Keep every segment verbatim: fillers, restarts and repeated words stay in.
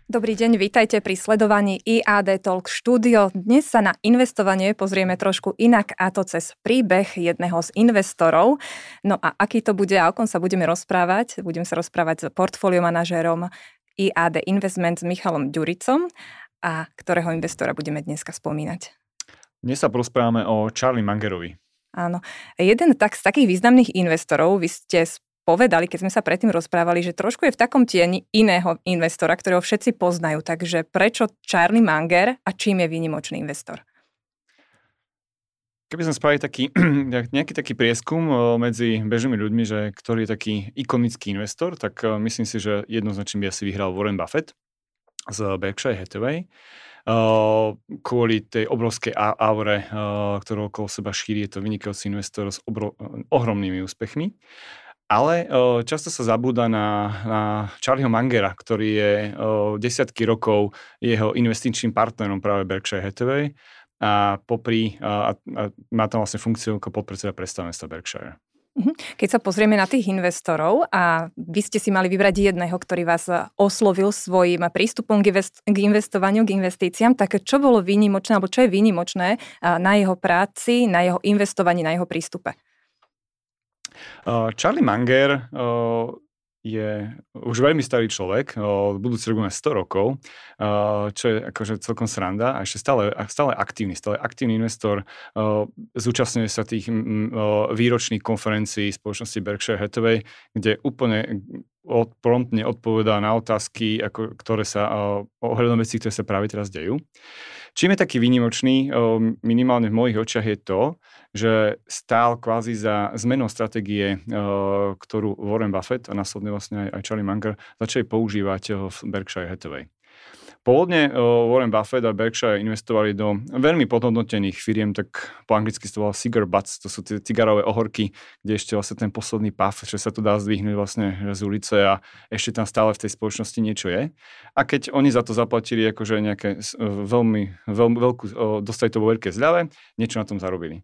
Dobrý deň, vítajte pri sledovaní í á dé Talk Studio. Dnes sa na investovanie pozrieme trošku inak, a to cez príbeh jedného z investorov. No a aký to bude a o kom sa budeme rozprávať? Budeme sa rozprávať s portfóliomanažérom í á dé Investment s Michalom Ďuricom, a ktorého investora budeme dneska spomínať. Dnes sa porozprávame o Charlie Mungerovi. Áno. Jeden tak, z takých významných investorov, vy ste povedali, keď sme sa predtým rozprávali, že trošku je v takom tieni iného investora, ktorého všetci poznajú. Takže prečo Charlie Munger a čím je výnimočný investor? Keby sme spravili taký, nejaký taký prieskum medzi bežnými ľuďmi, že ktorý je taký ikonický investor, tak myslím si, že jednoznačne by asi vyhral Warren Buffett z Berkshire Hathaway. Kvôli tej obrovskej aure, ktorú okolo seba šíri, je to vynikajúci investor s obro- ohromnými úspechmi. Ale o, často sa zabúda na, na Charlieho Mungera, ktorý je o, desiatky rokov jeho investičným partnerom práve Berkshire Hathaway a popri a, a má tam vlastne funkciu ako podpredseda predstavenstva Berkshire. Keď sa pozrieme na tých investorov a vy ste si mali vybrať jedného, ktorý vás oslovil svojím prístupom k, invest- k investovaniu, k investíciám, tak čo bolo výnimočné, alebo čo je výnimočné na jeho práci, na jeho investovaní, na jeho prístupe? Charlie Munger je už veľmi starý človek, budúci rok má sto rokov, čo je akože celkom sranda a ešte stále, stále aktívny, stále aktívny investor, zúčastňuje sa tých výročných konferencií spoločnosti Berkshire Hathaway, kde úplne od, promptne odpovedá na otázky, ako, ktoré sa ohľadom vecí, ktoré sa práve teraz dejú. Čím je taký výnimočný, minimálne v mojich očiach, je to, že stál kvázi za zmenou stratégie, ktorú Warren Buffett a následne vlastne aj Charlie Munger začali používať v Berkshire Hathaway. Pôvodne Warren Buffett a Berkshire investovali do veľmi podhodnotených firiem, tak po anglicky to volá cigar butts, to sú tie cigarové ohorky, kde ešte vlastne ten posledný puff, že sa to dá zdvihnúť vlastne z ulice a ešte tam stále v tej spoločnosti niečo je. A keď oni za to zaplatili akože nejaké veľmi, veľmi veľkú, dostali to vo veľké zľave, niečo na tom zarobili.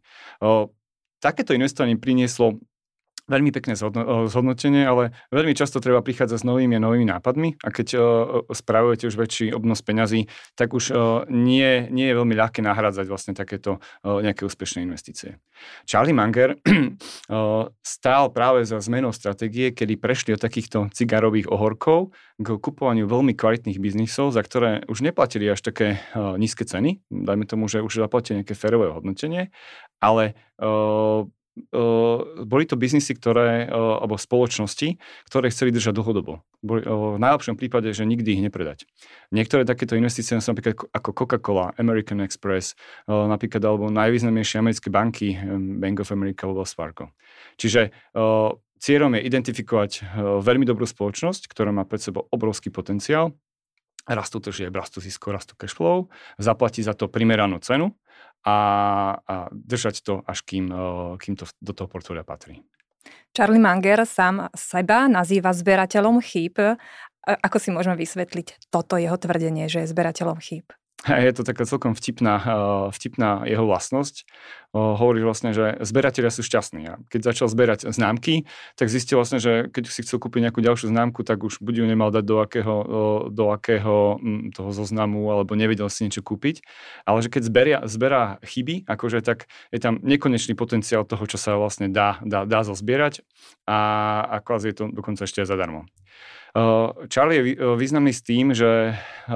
Takéto investovanie prinieslo veľmi pekné zhodnotenie, ale veľmi často treba prichádzať s novými a novými nápadmi a keď uh, spravujete už väčší obnos peňazí, tak už uh, nie, nie je veľmi ľahké nahrádzať vlastne takéto uh, nejaké úspešné investície. Charlie Munger uh, stál práve za zmenou stratégie, kedy prešli od takýchto cigarových ohorkov k kupovaniu veľmi kvalitných biznisov, za ktoré už neplatili až také uh, nízke ceny, dajme tomu, že už zaplatili nejaké férové hodnotenie, ale uh, Uh, boli to biznisy, ktoré, uh, alebo spoločnosti, ktoré chceli držať dlhodobo. Boli, uh, v najlepšom prípade, že nikdy ich nepredať. Niektoré takéto investície sú napríklad ako Coca-Cola, American Express, uh, napríklad alebo najvýznamnejšie americké banky, um, Bank of America alebo Wells Fargo. Čiže uh, cieľom je identifikovať uh, veľmi dobrú spoločnosť, ktorá má pred sebou obrovský potenciál, rastú tržieb, rastú zisko, rastú cash flow, zaplatí za to primeranú cenu a, a držať to, až kým, kým to do toho portfólia patrí. Charlie Munger sám seba nazýva zberateľom chýb. Ako si môžeme vysvetliť toto jeho tvrdenie, že je zberateľom chýb? Je to taká celkom vtipná, vtipná jeho vlastnosť. Hovorí vlastne, že zberatelia sú šťastní. A keď začal zberať známky, tak zistil vlastne, že keď si chcel kúpiť nejakú ďalšiu známku, tak už buď ju nemal dať do akého, do akého toho zoznamu, alebo nevedel si niečo kúpiť. Ale že keď zberia, zberá chyby, akože tak je tam nekonečný potenciál toho, čo sa vlastne dá, dá, dá zozbierať a, a kvázi je to dokonca ešte aj zadarmo. Charlie je významný s tým, že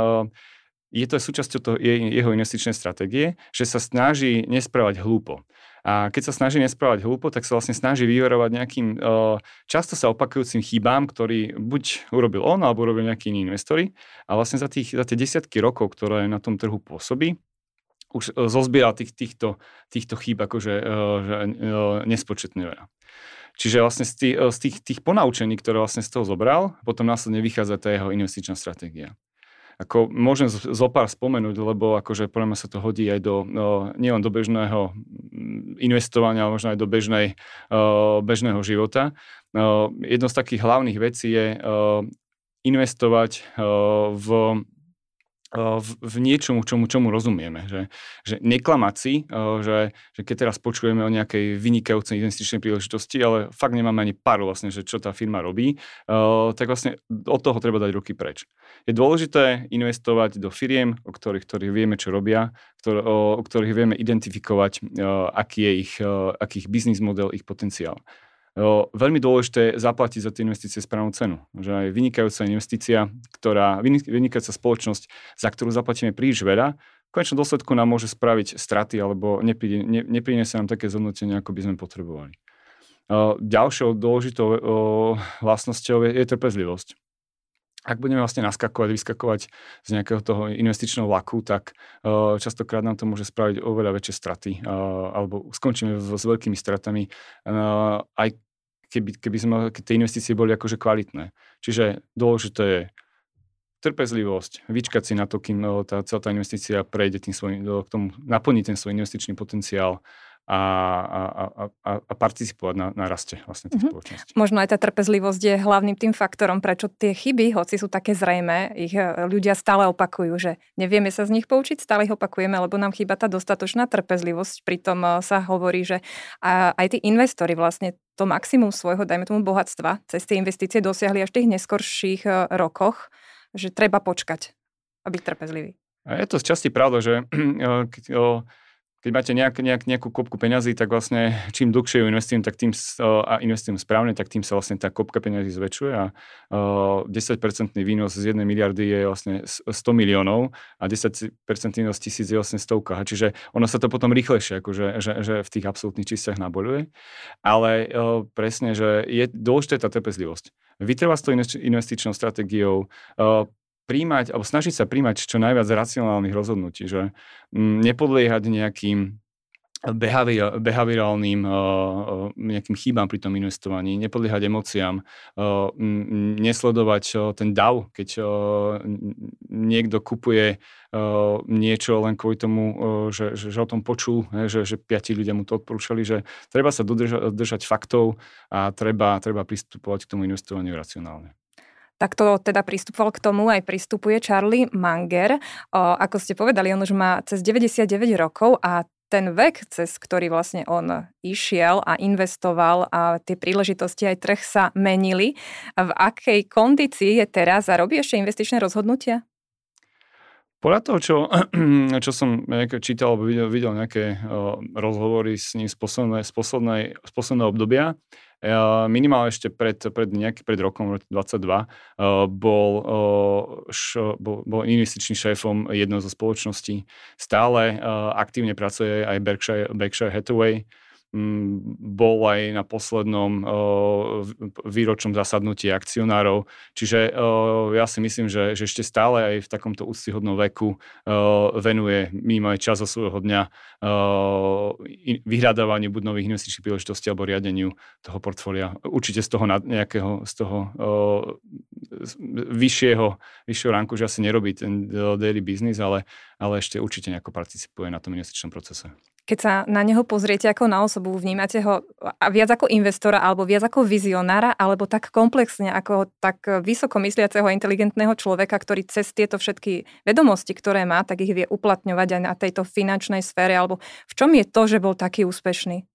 je to súčasťou toho, jeho investičnej stratégie, že sa snaží nesprávať hlúpo. A keď sa snaží nesprávať hlúpo, tak sa vlastne snaží vyverovať nejakým často sa opakujúcim chybám, ktorý buď urobil on, alebo urobil nejakí iní investori. A vlastne za, tých, za tie desiatky rokov, ktoré na tom trhu pôsobí, už zozbieral tých, týchto, týchto chýb akože že, nespočetne veľa. Čiže vlastne z tých, z tých, tých ponaučení, ktoré vlastne z toho zobral, potom následne vychádza tá jeho investičná stratégia. Ako môžem zo pár spomenúť, lebo akože podľa mňa sa to hodí aj do, no, nielen do bežného investovania, ale možno aj do bežnej, uh, bežného života. Uh, jedno z takých hlavných vecí je uh, investovať uh, v v, v niečomu, čomu, čomu rozumieme. Že, že neklamať si, že, že keď teraz počujeme o nejakej vynikajúcej investičnej príležitosti, ale fakt nemáme ani paru vlastne, že čo tá firma robí, tak vlastne od toho treba dať ruky preč. Je dôležité investovať do firiem, o ktorých, ktorých vieme, čo robia, ktor, o, o ktorých vieme identifikovať, aký je ich, aký ich biznis model, ich potenciál. Jo, veľmi dôležité je zaplatiť za tie investície správnu cenu. Že aj vynikajúca investícia, ktorá, vynikajúca spoločnosť, za ktorú zaplatíme príliš veľa, v konečnom dôsledku nám môže spraviť straty alebo nepríde, ne, nepriniesie nám také zhodnotenie, ako by sme potrebovali. O, ďalšou dôležitou o, vlastnosťou je, je trpezlivosť. Ak budeme vlastne naskakovať, vyskakovať z nejakého toho investičného vlaku, tak o, častokrát nám to môže spraviť oveľa väčšie straty o, alebo skončíme v, s veľkými stratami, o, aj keby, keby sme, keď tie investície boli akože kvalitné. Čiže dôležité je trpezlivosť, vyčkať si na to, kým tá, celá tá investícia prejde tým svojím, k tomu naplniť ten svoj investičný potenciál a, a, a, a, a participovať na, na raste vlastne tej mm-hmm. spoločnosti. Možno aj tá trpezlivosť je hlavným tým faktorom, prečo tie chyby, hoci sú také zrejmé, ich ľudia stále opakujú, že nevieme sa z nich poučiť, stále ich opakujeme, lebo nám chýba tá dostatočná trpezlivosť. Pritom sa hovorí, že aj tí investori vlastne to maximum svojho, dajme tomu bohatstva, cez tie investície dosiahli až v tých neskorších rokoch, že treba počkať a byť trpezlivý. A je to z časti pravda, že keď máte nejak, nejak, nejakú kopku peňazí, tak vlastne čím dlhšie ju investujem, tak tým a investujem správne, tak tým sa vlastne tá kopka peňazí zväčšuje a desať percent výnos z jednej miliardy je vlastne sto miliónov a desať percent výnos tisíc je vlastne stovka. Čiže ono sa to potom rýchlejšie, akože, že, že v tých absolútnych číslach naboľuje. Ale presne, že je dôležitá tá trpezlivosť. Vytrvať s tou investičnou stratégiou, príjmať, alebo snažiť sa príjmať čo najviac racionálnych rozhodnutí, že m, nepodliehať nejakým behavior, behaviorálnym uh, nejakým chybám pri tom investovaní, nepodliehať emóciám, uh, m, nesledovať uh, ten dav, keď uh, niekto kupuje uh, niečo len kvôli tomu, uh, že, že, že o tom počul, ne, že, že piati ľudia mu to odporúčali, že treba sa dodrža, držať faktov a treba, treba pristupovať k tomu investovaniu racionálne. Takto teda pristupoval k tomu, aj pristupuje Charlie Munger. O, ako ste povedali, on už má cez deväťdesiatdeväť rokov a ten vek, cez ktorý vlastne on išiel a investoval a tie príležitosti aj trh sa menili. V akej kondícii je teraz a robí ešte investičné rozhodnutia? Podľa toho, čo, čo som čítal alebo videl, videl nejaké uh, rozhovory s ním z, poslednej, z, poslednej, z posledného obdobia, uh, minimálne ešte pred, pred, nejaký, pred rokom dvadsaťdva uh, bol, uh, š, bol, bol investičným šéfom jednou zo spoločností. Stále uh, aktívne pracuje aj Berkshire, Berkshire Hathaway. Bol aj na poslednom uh, výročnom zasadnutí akcionárov. Čiže uh, ja si myslím, že, že ešte stále aj v takomto úctyhodnom veku uh, venuje minimálne čas zo svojho dňa uh, vyhľadávaniu buď nových investičných príležitostí alebo riadeniu toho portfólia. Určite z toho nejakého, z toho uh, vyššieho, vyššieho ranku, že asi nerobí ten daily business, ale, ale ešte určite nejako participuje na tom investičnom procese. Keď sa na neho pozriete ako na osobu, vnímate ho viac ako investora alebo viac ako vizionára, alebo tak komplexne ako tak vysoko mysliaceho inteligentného človeka, ktorý cez tieto všetky vedomosti, ktoré má, tak ich vie uplatňovať aj na tejto finančnej sfére, alebo v čom je to, že bol taký úspešný?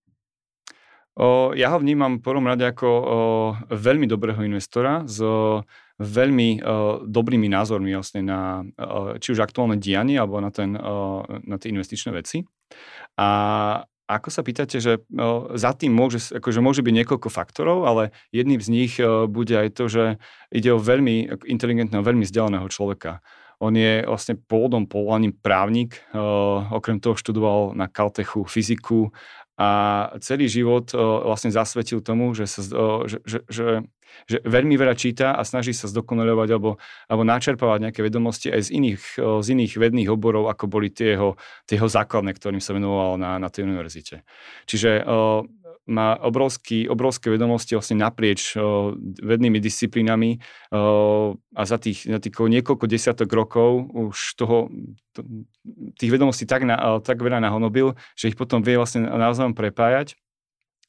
O, ja ho vnímam v prvom rade ako o, veľmi dobrého investora s o, veľmi o, dobrými názormi vlastne na o, či už aktuálne dianie alebo na, ten, o, na tie investičné veci. A ako sa pýtate, že o, za tým môže, akože môže byť niekoľko faktorov, ale jedným z nich o, bude aj to, že ide o veľmi inteligentného, veľmi vzdelaného človeka. On je vlastne pôvodom povolaním právnik, o, okrem toho študoval na Caltechu fyziku a celý život o, vlastne zasvetil tomu, že, sa, o, že, že, že, že veľmi veľa číta a snaží sa zdokonaľovať alebo, alebo načerpávať nejaké vedomosti aj z iných, o, z iných vedných oborov, ako boli tie jeho, tie jeho základné, ktorým sa venoval na, na tej univerzite. Čiže o, má obrovský, obrovské vedomosti vlastne naprieč o, vednými disciplínami o, a za tých, za tých niekoľko desiatok rokov už toho, to, tých vedomostí tak, na, tak veľa nahonobil, že ich potom vie vlastne navzájom prepájať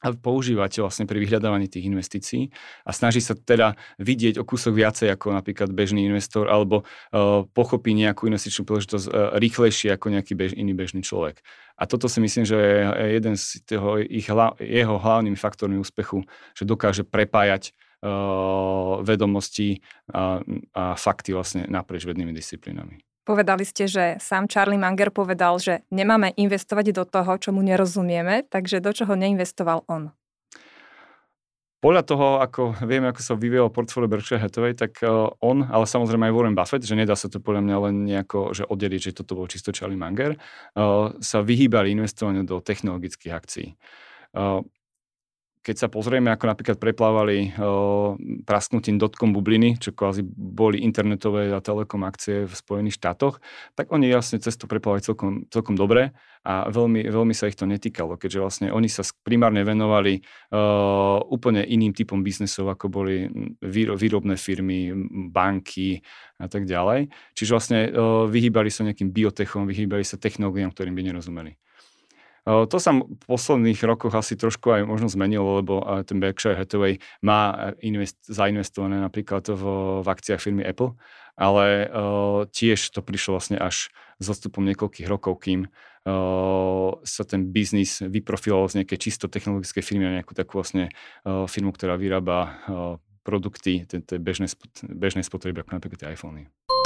a používať vlastne pri vyhľadávaní tých investícií a snaží sa teda vidieť o kúsok viacej ako napríklad bežný investor alebo uh, pochopí nejakú investičnú príležitosť uh, rýchlejšie ako nejaký bež, iný bežný človek. A toto si myslím, že je jeden z toho, ich, jeho hlavnými faktormi úspechu, že dokáže prepájať uh, vedomosti a, a fakty vlastne naprieč vednými disciplínami. Povedali ste, že sám Charlie Munger povedal, že nemáme investovať do toho, čo mu nerozumieme, takže do čoho neinvestoval on? Podľa toho, ako vieme, ako sa vyvíjalo portfólio Berkshire Hathaway, tak on, ale samozrejme aj Warren Buffett, že nedá sa to podľa mňa len nejako, že oddeliť, že toto bol čisto Charlie Munger, sa vyhýbali investovaniu do technologických akcií. Keď sa pozrieme, ako napríklad preplávali uh, prasknutím dotcom bubliny, čo kvázi boli internetové a telekom akcie v Spojených štátoch, tak oni vlastne cez to preplávali celkom, celkom dobre a veľmi, veľmi sa ich to netýkalo, keďže vlastne oni sa primárne venovali uh, úplne iným typom biznesov, ako boli výro, výrobné firmy, banky a tak ďalej. Čiže vlastne uh, vyhýbali sa nejakým biotechom, vyhýbali sa technológiám, ktorým by nerozumeli. To sa v posledných rokoch asi trošku aj možno zmenilo, lebo ten Berkshire Hathaway má invest, zainvestované napríklad v, v akciách firmy Apple, ale uh, tiež to prišlo vlastne až s odstupom niekoľkých rokov, kým uh, sa ten biznis vyprofiloval z nejakej čisto technologickej firmy na nejakú takú vlastne uh, firmu, ktorá vyrába uh, produkty, tie bežné, bežné spotreby, ako napríklad tie iPhony.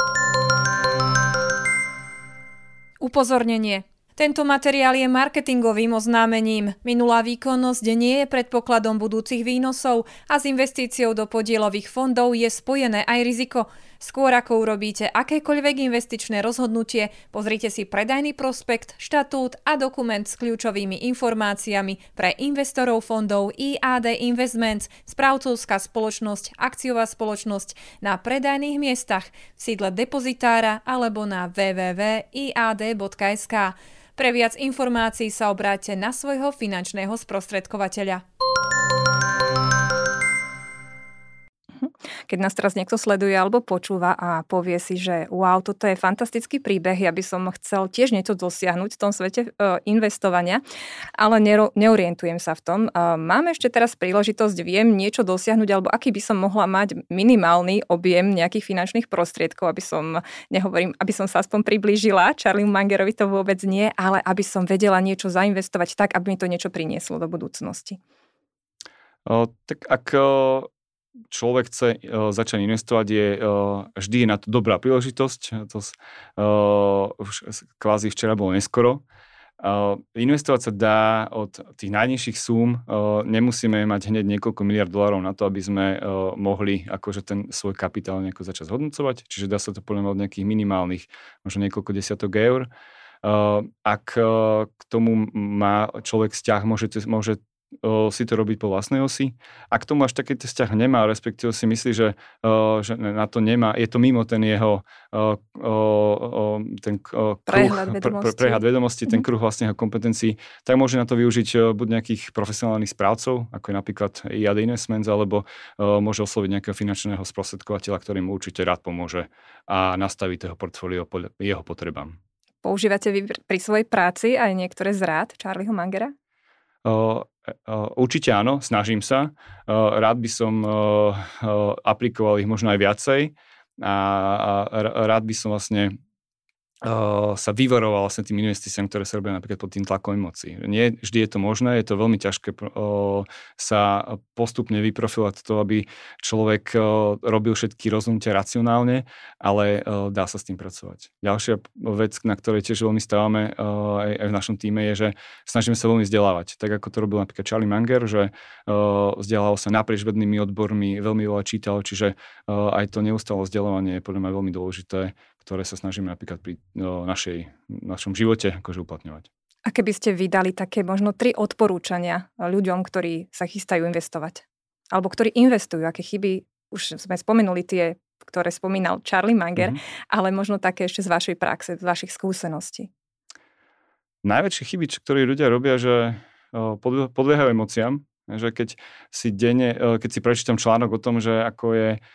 Upozornenie. Tento materiál je marketingovým oznámením. Minulá výkonnosť nie je predpokladom budúcich výnosov a s investíciou do podielových fondov je spojené aj riziko. Skôr ako urobíte akékoľvek investičné rozhodnutie, pozrite si predajný prospekt, štatút a dokument s kľúčovými informáciami pre investorov fondov í á dé Investments, správcovská spoločnosť, akciová spoločnosť na predajných miestach v sídle depozitára alebo na w w w bodka i a d bodka es ká. Pre viac informácií sa obráťte na svojho finančného sprostredkovateľa. Keď nás teraz niekto sleduje alebo počúva a povie si, že wow, toto je fantastický príbeh, ja by som chcel tiež niečo dosiahnuť v tom svete uh, investovania, ale nero, neorientujem sa v tom. Uh, mám ešte teraz príležitosť, viem niečo dosiahnuť, alebo aký by som mohla mať minimálny objem nejakých finančných prostriedkov, aby som, nehovorím, aby som sa aspoň priblížila, Charlie Mungerovi to vôbec nie, ale aby som vedela niečo zainvestovať tak, aby mi to niečo prinieslo do budúcnosti. Uh, tak ak... Uh... človek chce uh, začať investovať, je, uh, vždy je na to dobrá príležitosť. To uh, už kvázi včera bolo neskoro. Uh, investovať sa dá od tých najnižších súm. Uh, nemusíme mať hneď niekoľko miliard dolárov na to, aby sme uh, mohli akože ten svoj kapitál nejako začať zhodnocovať. Čiže dá sa to podľa mňa od nejakých minimálnych, možno niekoľko desiatok eur. Uh, ak uh, k tomu má človek vzťah, môže, môže O, si to robiť po vlastnej osi. A k tomu až takýto vzťah nemá, respektíve si myslí, že, o, že na to nemá, je to mimo ten jeho o, o, o, ten o, kruh, prehľad vedomostí, pre, prehľad vedomostí mm-hmm. ten kruh vlastne jeho kompetencií, tak môže na to využiť buď nejakých profesionálnych správcov, ako je napríklad í á dé Investments, alebo o, môže osloviť nejakého finančného sprostredkovateľa, ktorý mu určite rád pomôže a nastaviť toho portfólio podľa jeho potrebám. Používate vy pri svojej práci aj niektoré z rád Charlieho Mungera? Uh, uh, určite áno, snažím sa. Uh, rád by som uh, uh, aplikoval ich možno aj viacej a, a rád by som vlastne uh, sa vyvaroval vlastne tým investíciám, ktoré sa robia napríklad pod tým tlakom emócií. Nie vždy je to možné, je to veľmi ťažké uh, sa postupne vyprofilovať to, aby človek uh, robil všetky rozhodnutia racionálne, ale uh, dá sa s tým pracovať. Ďalšia vec, na ktorej tiež veľmi stávame uh, aj, aj v našom týme, je, že snažíme sa veľmi vzdelávať. Tak ako to robil napríklad Charlie Munger, že uh, vzdelával sa naprieč vednými odbormi, veľmi veľa čítal, čiže uh, aj to neustále vzdelávanie je podľa mňa veľmi dôležité, ktoré sa snažíme napríklad pri no, našej, našom živote akože uplatňovať. A keby ste vydali také možno tri odporúčania ľuďom, ktorí sa chystajú investovať? Alebo ktorí investujú, aké chyby, už sme spomenuli tie, ktoré spomínal Charlie Munger, mm-hmm. ale možno také ešte z vašej praxe, z vašich skúseností. Najväčšie chyby, ktoré ľudia robia, že podliehajú emóciám, že keď si denne, keď si prečítam článok o tom, že ako je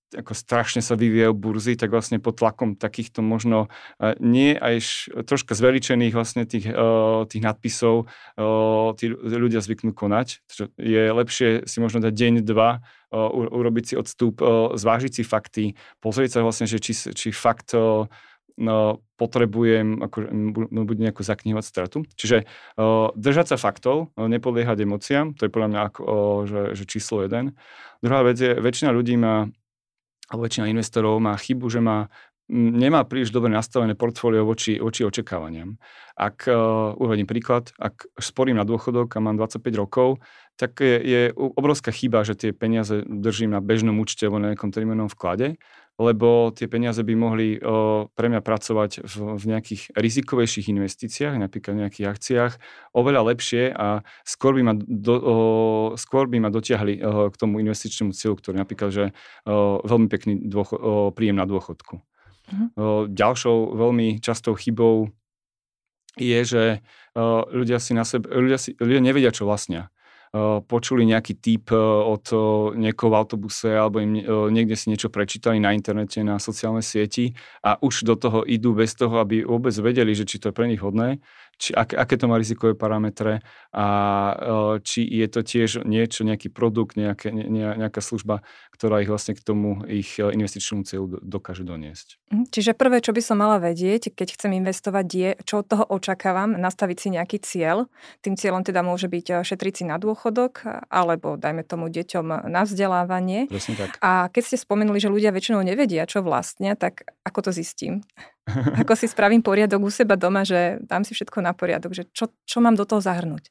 ako strašne sa vyvíjajú burzy, tak vlastne pod tlakom takýchto možno nie aj troška zveličených vlastne tých, tých nadpisov tí ľudia zvyknú konať. Je lepšie si možno dať deň, dva, urobiť si odstup, zvážiť si fakty, pozrieť sa vlastne, že či, či fakt no, potrebujem ako, buď nejakú zaknihovať stratu. Čiže uh, držať sa faktov, nepodliehať emóciám, to je podľa mňa ako, uh, že, že číslo jeden. Druhá vec je, väčšina ľudí má, alebo väčšina investorov má chybu, že má nemá príliš dobre nastavené portfólio voči, voči očakávaniam. Ak, uh, uvedím príklad, ak sporím na dôchodok a mám dvadsaťpäť rokov, tak je, je obrovská chyba, že tie peniaze držím na bežnom účte alebo na nejakom termínovom vklade, lebo tie peniaze by mohli uh, pre mňa pracovať v, v nejakých rizikovejších investíciách, napríklad v nejakých akciách, oveľa lepšie a skôr by ma, do, uh, skôr by ma dotiahli uh, k tomu investičnému cieľu, ktorý napríklad, že uh, veľmi pekný dôcho- uh, príjem na dôchodku. Uh-huh. Ďalšou veľmi častou chybou je, že uh, ľudia si na sebe, ľudia, si, ľudia nevedia, čo vlastnia. Uh, počuli nejaký tip uh, od uh, niekoho v autobuse alebo im uh, niekde si niečo prečítali na internete, na sociálnej sieti a už do toho idú bez toho, aby vôbec vedeli, že či to je pre nich hodné, či, ak, aké to má rizikové parametre a uh, či je to tiež niečo, nejaký produkt, nejaké, ne, nejaká služba, ktorá ich vlastne k tomu ich investičnému cieľu dokáže doniesť. Čiže prvé, čo by som mala vedieť, keď chcem investovať, je, čo od toho očakávam, nastaviť si nejaký cieľ. Tým cieľom teda môže byť šetriť si na dôchodok, alebo dajme tomu deťom na vzdelávanie. Presne tak. A keď ste spomenuli, že ľudia väčšinou nevedia, čo vlastnia, tak ako to zistím? Ako si spravím poriadok u seba doma, že dám si všetko na poriadok, že čo, čo mám do toho zahrnúť?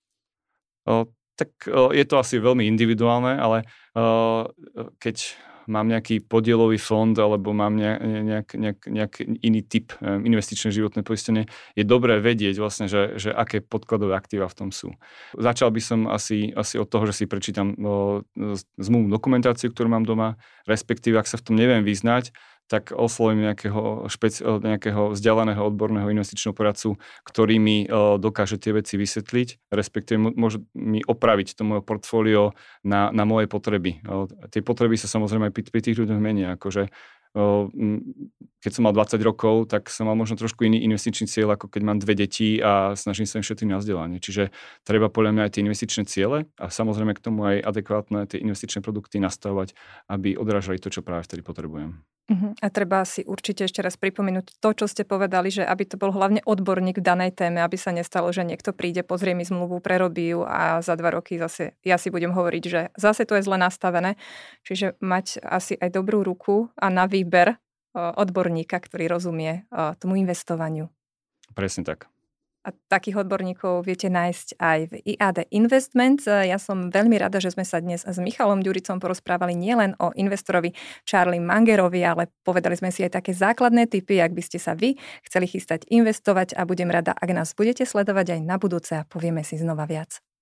O, tak o, je to asi veľmi individuálne, ale o, keď mám nejaký podielový fond alebo mám nejak, nejak, nejak iný typ investičné životné poistenie, je dobré vedieť vlastne, že, že aké podkladové aktíva v tom sú. Začal by som asi, asi od toho, že si prečítam o, zmluvnú dokumentáciu, ktorú mám doma, respektíve ak sa v tom neviem vyznať, tak oslovím nejakého, špeci- nejakého vzdialeného odborného investičného poradcu, ktorý mi uh, dokáže tie veci vysvetliť, respektíve môže mi opraviť to moje portfólio na, na moje potreby. Uh, tie potreby sa samozrejme pri, pri tých ľuďoch menia. Akože, uh, keď som mal dvadsať rokov, tak som mal možno trošku iný investičný cieľ, ako keď mám dve deti a snažím sa im šetriť na vzdelanie. Čiže treba podľa mňa aj tie investičné ciele a samozrejme k tomu aj adekvátne tie investičné produkty nastavovať, aby odrážali to, čo práve vtedy potrebujem. Uh-huh. A treba si určite ešte raz pripomenúť to, čo ste povedali, že aby to bol hlavne odborník v danej téme, aby sa nestalo, že niekto príde, pozrie mi zmluvu, prerobí ju a za dva roky zase ja si budem hovoriť, že zase to je zle nastavené. Čiže mať asi aj dobrú ruku a na výber odborníka, ktorý rozumie tomu investovaniu. Presne tak. A takých odborníkov viete nájsť aj v í á dé Investments. Ja som veľmi rada, že sme sa dnes s Michalom Ďuricom porozprávali nielen o investorovi Charlie Mangerovi, ale povedali sme si aj také základné tipy, ak by ste sa vy chceli chystať investovať a budem rada, ak nás budete sledovať aj na budúce a povieme si znova viac.